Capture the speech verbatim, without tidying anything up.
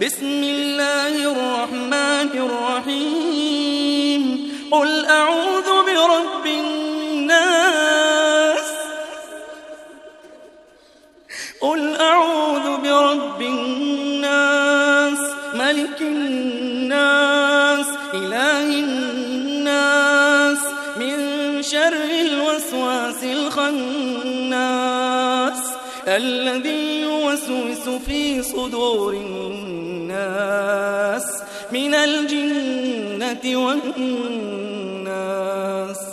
بسم الله الرحمن الرحيم قل أعوذ برب الناس قل أعوذ برب الناس ملك الناس إله الناس من شر الوسواس الخناس الذي يوسوس في صدور الناس من الجنة والناس.